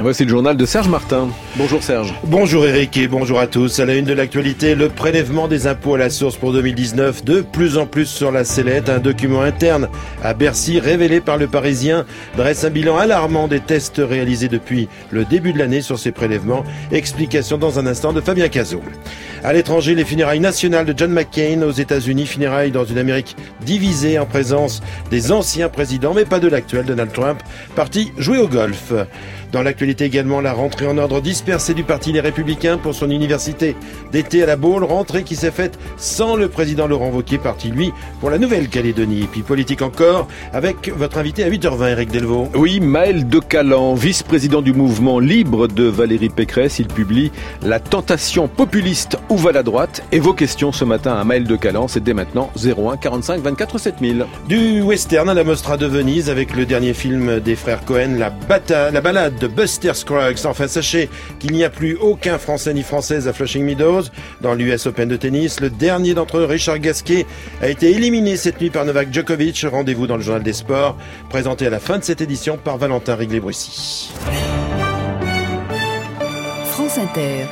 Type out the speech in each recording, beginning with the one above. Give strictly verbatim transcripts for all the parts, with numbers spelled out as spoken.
Voici le journal de Serge Martin. Bonjour Serge. Bonjour Eric et bonjour à tous. À la une de l'actualité, le prélèvement des impôts à la source pour deux mille dix-neuf, de plus en plus sur la sellette. Un document interne à Bercy révélé par le Parisien dresse un bilan alarmant des tests réalisés depuis le début de l'année sur ces prélèvements. Explication dans un instant de Fabien Cazot. À l'étranger, les funérailles nationales de John McCain aux États-Unis, funérailles dans une Amérique divisée en présence des anciens présidents, mais pas de l'actuel Donald Trump, parti jouer au golf. Dans l'actualité également, la rentrée en ordre dispersée du parti Les Républicains pour son université d'été à la Baule, rentrée qui s'est faite sans le président Laurent Wauquiez, parti lui pour la Nouvelle-Calédonie. Et puis politique encore, avec votre invité à huit heures vingt, Éric Delvaux. Oui, Maël de Calan, vice-président du mouvement libre de Valérie Pécresse, il publie La tentation populiste, où va la droite? Et vos questions ce matin à Maël de Calan, c'est dès maintenant zéro un quarante-cinq vingt-quatre sept mille. Du western à la Mostra de Venise avec le dernier film des frères Cohen, la, bata- la balade de Buster Scruggs. Enfin, sachez qu'il n'y a plus aucun Français ni Française à Flushing Meadows dans l'U S Open de tennis. Le dernier d'entre eux, Richard Gasquet, a été éliminé cette nuit par Novak Djokovic. Rendez-vous dans le journal des sports, présenté à la fin de cette édition par Valentin Rigley-Brussy. France Inter.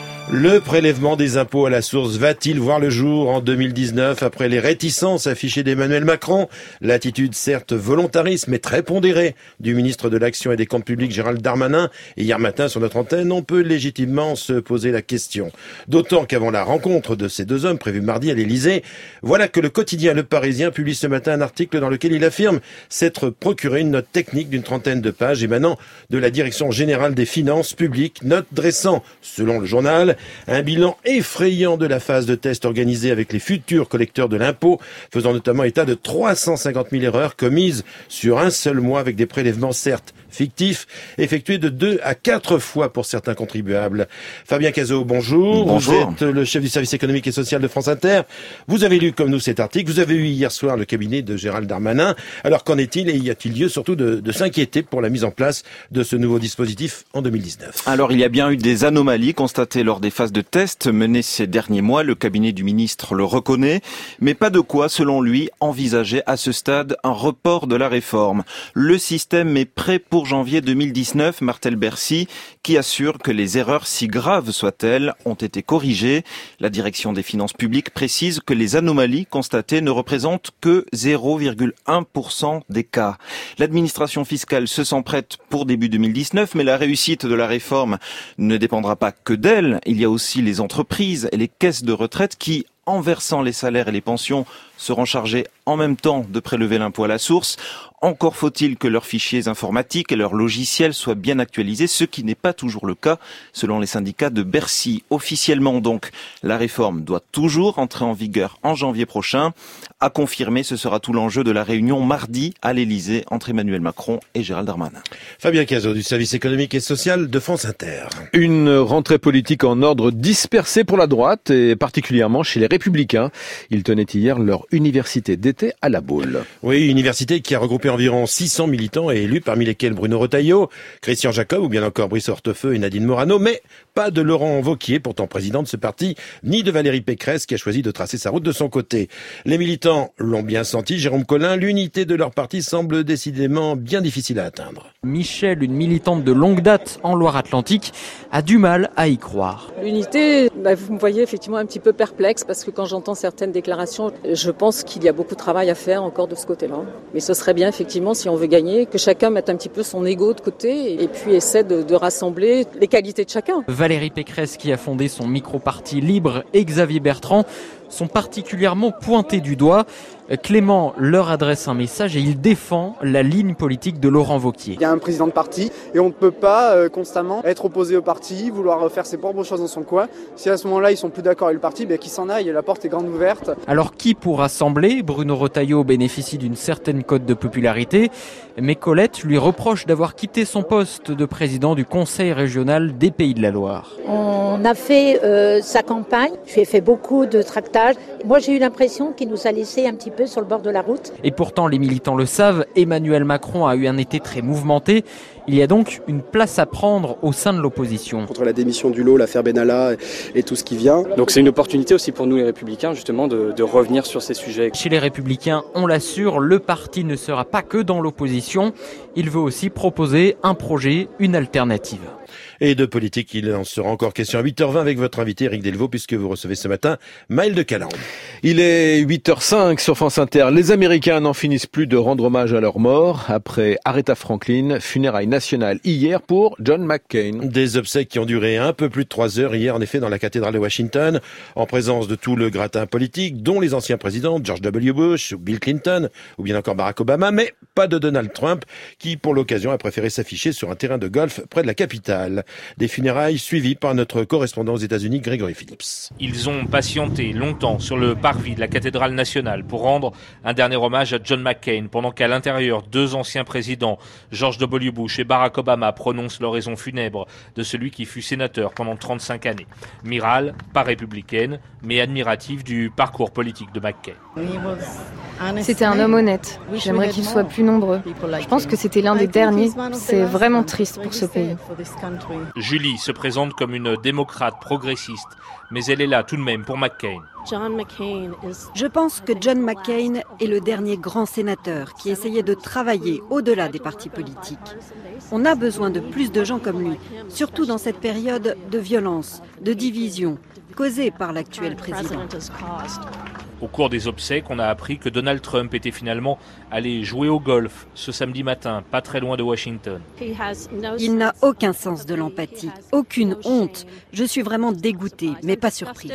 Le prélèvement des impôts à la source va-t-il voir le jour en deux mille dix-neuf après les réticences affichées d'Emmanuel Macron? L'attitude certes volontariste mais très pondérée du ministre de l'Action et des Comptes Publics Gérald Darmanin. Et hier matin sur notre antenne, on peut légitimement se poser la question. D'autant qu'avant la rencontre de ces deux hommes prévue mardi à l'Élysée, voilà que le quotidien Le Parisien publie ce matin un article dans lequel il affirme s'être procuré une note technique d'une trentaine de pages émanant de la Direction Générale des Finances Publiques, note dressant, selon le journal, un bilan effrayant de la phase de test organisée avec les futurs collecteurs de l'impôt, faisant notamment état de trois cent cinquante mille erreurs commises sur un seul mois avec des prélèvements certes fictifs, effectués de deux à quatre fois pour certains contribuables. Fabien Cazot, bonjour. Bonjour. Vous êtes le chef du service économique et social de France Inter. Vous avez lu comme nous cet article. Vous avez eu hier soir le cabinet de Gérald Darmanin. Alors qu'en est-il et y a-t-il lieu surtout de, de s'inquiéter pour la mise en place de ce nouveau dispositif en deux mille dix-neuf? Alors il y a bien eu des anomalies constatées lors des phases de test menées ces derniers mois. Le cabinet du ministre le reconnaît, mais pas de quoi, selon lui, envisager à ce stade un report de la réforme. Le système est prêt pour janvier deux mille dix-neuf, martèle Bercy, qui assure que les erreurs, si graves soient-elles, ont été corrigées. La direction des finances publiques précise que les anomalies constatées ne représentent que zéro virgule un pour cent des cas. L'administration fiscale se sent prête pour début deux mille dix-neuf, mais la réussite de la réforme ne dépendra pas que d'elle. Il y a aussi les entreprises et les caisses de retraite qui, en versant les salaires et les pensions, seront chargées en même temps de prélever l'impôt à la source. Encore faut-il que leurs fichiers informatiques et leurs logiciels soient bien actualisés, ce qui n'est pas toujours le cas, selon les syndicats de Bercy. Officiellement donc, la réforme doit toujours entrer en vigueur en janvier prochain. À confirmer, ce sera tout l'enjeu de la réunion mardi à l'Élysée entre Emmanuel Macron et Gérald Darmanin. Fabien Cazot du service économique et social de France Inter. Une rentrée politique en ordre dispersée pour la droite et particulièrement chez les Républicains. Ils tenaient hier leur université d'été à la Baule. Oui, université qui a regroupé environ six cents militants et élus, parmi lesquels Bruno Retailleau, Christian Jacob ou bien encore Brice Hortefeux et Nadine Morano, mais pas de Laurent Wauquiez, pourtant président de ce parti, ni de Valérie Pécresse qui a choisi de tracer sa route de son côté. Les militants l'ont bien senti, Jérôme Collin, l'unité de leur parti semble décidément bien difficile à atteindre. Michel, une militante de longue date en Loire-Atlantique, a du mal à y croire. L'unité, bah, vous me voyez effectivement un petit peu perplexe parce que quand j'entends certaines déclarations, je pense qu'il y a beaucoup de travail à faire encore de ce côté-là. Mais ce serait bien effectivement, si on veut gagner, que chacun mette un petit peu son ego de côté et puis essaie de, de rassembler les qualités de chacun. Valérie Pécresse, qui a fondé son micro-parti Libre, et Xavier Bertrand sont particulièrement pointés du doigt. Clément leur adresse un message et il défend la ligne politique de Laurent Wauquiez. Il y a un président de parti et on ne peut pas euh, constamment être opposé au parti, vouloir faire ses propres choses dans son coin. Si à ce moment-là ils sont plus d'accord avec le parti, ben, qu'ils s'en aillent, la porte est grande ouverte. Alors qui pourra sembler? Bruno Retailleau bénéficie d'une certaine cote de popularité, mais Colette lui reproche d'avoir quitté son poste de président du Conseil régional des Pays de la Loire. On a fait euh, sa campagne, j'ai fait beaucoup de tractations davantage. Moi, j'ai eu l'impression qu'il nous a laissé un petit peu sur le bord de la route. Et pourtant, les militants le savent, Emmanuel Macron a eu un été très mouvementé. Il y a donc une place à prendre au sein de l'opposition. Contre la démission du lot, l'affaire Benalla et tout ce qui vient. Donc c'est une opportunité aussi pour nous les Républicains justement de, de revenir sur ces sujets. Chez les Républicains, on l'assure, le parti ne sera pas que dans l'opposition. Il veut aussi proposer un projet, une alternative. Et de politique, il en sera encore question à huit heures vingt avec votre invité Éric Delvaux, puisque vous recevez ce matin Maël de Calandre. Il est huit heures cinq sur France Inter. Les Américains n'en finissent plus de rendre hommage à leur mort. Après Aretha Franklin, funérailles nationales hier pour John McCain. Des obsèques qui ont duré un peu plus de trois heures hier, en effet, dans la cathédrale de Washington, en présence de tout le gratin politique, dont les anciens présidents, George W. Bush, ou Bill Clinton, ou bien encore Barack Obama, mais pas de Donald Trump, qui, pour l'occasion, a préféré s'afficher sur un terrain de golf près de la capitale. Des funérailles suivies par notre correspondant aux États-Unis, Grégory Phillips. Ils ont patienté longtemps sur le parvis de la cathédrale nationale pour rendre un dernier hommage à John McCain, pendant qu'à l'intérieur, deux anciens présidents, George W. Bush et Barack Obama, prononcent l'oraison funèbre de celui qui fut sénateur pendant trente-cinq années. Mirale, pas républicaine, mais admirative du parcours politique de McCain. C'était un homme honnête. J'aimerais qu'il soit plus nombreux. Je pense que c'était l'un des derniers. C'est vraiment triste pour ce pays. Julie se présente comme une démocrate progressiste, mais elle est là tout de même pour McCain. Je pense que John McCain est le dernier grand sénateur qui essayait de travailler au-delà des partis politiques. On a besoin de plus de gens comme lui, surtout dans cette période de violence, de division, causée par l'actuel président. Au cours des obsèques, on a appris que Donald Trump était finalement allé jouer au golf ce samedi matin, pas très loin de Washington. Il n'a aucun sens de l'empathie, aucune honte. Je suis vraiment dégoûtée, mais pas surprise.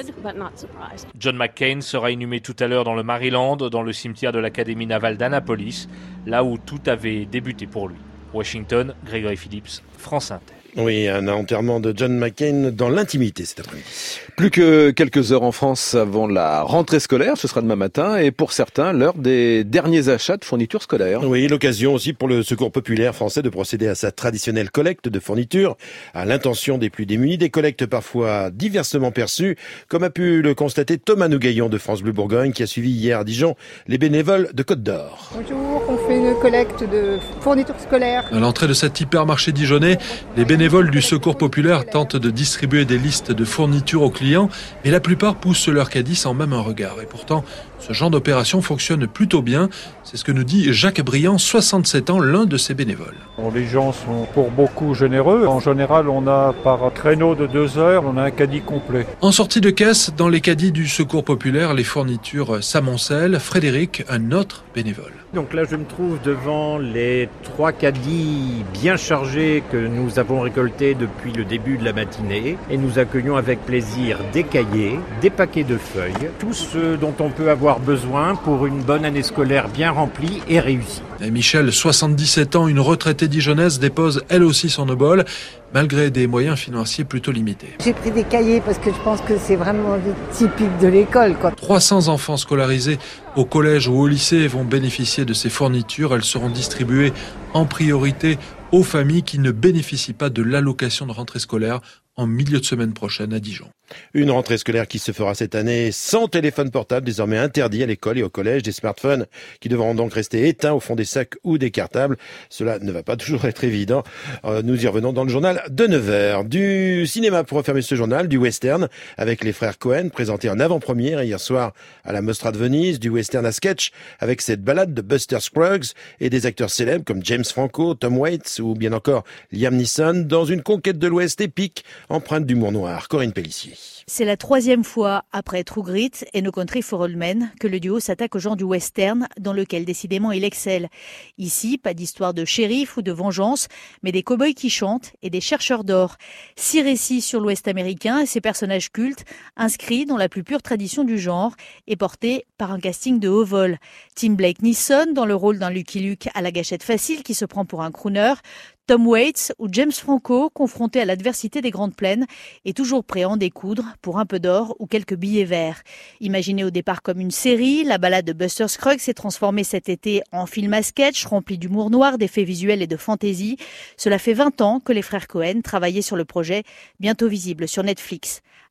John McCain sera inhumé tout à l'heure dans le Maryland, dans le cimetière de l'Académie navale d'Annapolis, là où tout avait débuté pour lui. Washington, Grégory Phillips, France Inter. Oui, un enterrement de John McCain dans l'intimité cet après-midi. Plus que quelques heures en France avant la rentrée scolaire, ce sera demain matin, et pour certains, l'heure des derniers achats de fournitures scolaires. Oui, l'occasion aussi pour le Secours populaire français de procéder à sa traditionnelle collecte de fournitures à l'intention des plus démunis, des collectes parfois diversement perçues, comme a pu le constater Thomas Nougaillon de France Bleu Bourgogne, qui a suivi hier à Dijon les bénévoles de Côte d'Or. Bonjour, on fait une collecte de fournitures scolaires. À l'entrée de cet hypermarché dijonnais, les bénévoles Les bénévoles du Secours populaire tentent de distribuer des listes de fournitures aux clients, mais la plupart poussent leur caddie sans même un regard. Et pourtant, ce genre d'opération fonctionne plutôt bien. C'est ce que nous dit Jacques Briand, soixante-sept ans, l'un de ces bénévoles. Les gens sont pour beaucoup généreux. En général, on a par créneau de deux heures, on a un caddie complet. En sortie de caisse, dans les caddies du Secours populaire, les fournitures s'amoncellent. Frédéric, un autre bénévole. Donc là, je me trouve devant les trois caddies bien chargés que nous avons récoltés depuis le début de la matinée. Et nous accueillons avec plaisir des cahiers, des paquets de feuilles, tout ce dont on peut avoir besoin pour une bonne année scolaire bien remplie et réussie. Et Michel, soixante-dix-sept ans, une retraitée dijonnaise, dépose elle aussi son obole, malgré des moyens financiers plutôt limités. J'ai pris des cahiers parce que je pense que c'est vraiment typique de l'école, quoi. trois cents enfants scolarisés au collège ou au lycée vont bénéficier de ces fournitures. Elles seront distribuées en priorité aux familles qui ne bénéficient pas de l'allocation de rentrée scolaire en milieu de semaine prochaine à Dijon. Une rentrée scolaire qui se fera cette année sans téléphone portable, désormais interdit à l'école et au collège, des smartphones qui devront donc rester éteints au fond des sacs ou des cartables. Cela ne va pas toujours être évident. Euh, nous y revenons dans le journal de neuf heures. Du cinéma pour refermer ce journal, du western avec les frères Cohen, présenté en avant-première hier soir à la Mostra de Venise, du western à sketch avec cette balade de Buster Scruggs et des acteurs célèbres comme James Franco, Tom Waits ou bien encore Liam Neeson dans une conquête de l'Ouest épique empreinte d'humour noir. Corinne Pellissier. C'est la troisième fois après True Grit et No Country for Old Men que le duo s'attaque au genre du western, dans lequel décidément il excelle. Ici, pas d'histoire de shérif ou de vengeance, mais des cow-boys qui chantent et des chercheurs d'or. Six récits sur l'Ouest américain et ses personnages cultes, inscrits dans la plus pure tradition du genre et portés par un casting de haut vol. Tim Blake Neeson dans le rôle d'un Lucky Luke à la gâchette facile qui se prend pour un crooner, Tom Waits ou James Franco, confrontés à l'adversité des Grandes Plaines et toujours prêts à en découdre pour un peu d'or ou quelques billets verts. Imaginée au départ comme une série, la balade de Buster Scruggs s'est transformée cet été en film à sketch rempli d'humour noir, d'effets visuels et de fantaisie. Cela fait vingt ans que les frères Cohen travaillaient sur le projet, bientôt visible sur Netflix.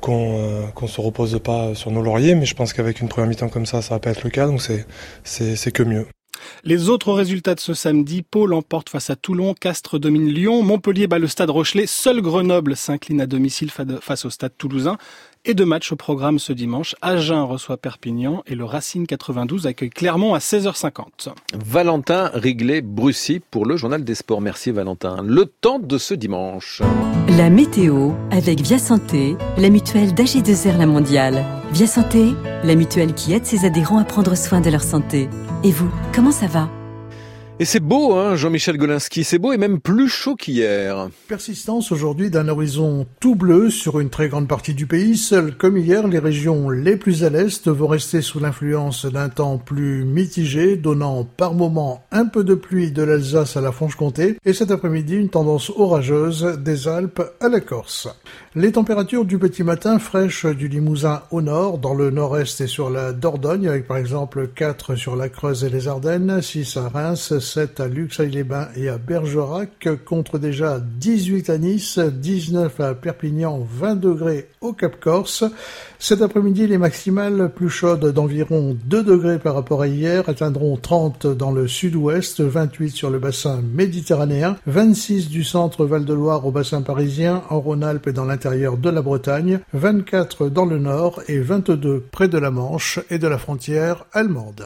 qu'on euh, qu'on se repose pas sur nos lauriers, mais je pense qu'avec une première mi-temps comme ça, ça va pas être le cas, donc c'est c'est c'est que mieux. Les autres résultats de ce samedi, Pau l'emporte face à Toulon, Castres domine Lyon, Montpellier bat le Stade Rochelet, seul Grenoble s'incline à domicile face au Stade Toulousain. Et deux matchs au programme ce dimanche. Agen reçoit Perpignan et le Racing quatre-vingt-douze accueille Clermont à seize heures cinquante. Valentin Riglet-Brussy pour le Journal des Sports. Merci Valentin. Le temps de ce dimanche. La météo avec Via Santé, la mutuelle d'A G deux R La Mondiale. Via Santé, la mutuelle qui aide ses adhérents à prendre soin de leur santé. Et vous, comment ça va ? Et c'est beau, hein, Jean-Michel Golinski, c'est beau et même plus chaud qu'hier. Persistance aujourd'hui d'un horizon tout bleu sur une très grande partie du pays. Seules, comme hier, les régions les plus à l'est vont rester sous l'influence d'un temps plus mitigé, donnant par moments un peu de pluie de l'Alsace à la Franche-Comté. Et cet après-midi, une tendance orageuse des Alpes à la Corse. Les températures du petit matin fraîches du Limousin au nord, dans le nord-est et sur la Dordogne, avec par exemple quatre sur la Creuse et les Ardennes, six à Reims, sept à Luxeuil-les-Bains et à Bergerac, contre déjà dix-huit à Nice, dix-neuf à Perpignan, vingt degrés au Cap-Corse. Cet après-midi, les maximales plus chaudes d'environ deux degrés par rapport à hier atteindront trente dans le sud-ouest, vingt-huit sur le bassin méditerranéen, vingt-six du centre Val-de-Loire au bassin parisien, en Rhône-Alpes et dans l'intérieur de la Bretagne, vingt-quatre dans le nord et vingt-deux près de la Manche et de la frontière allemande.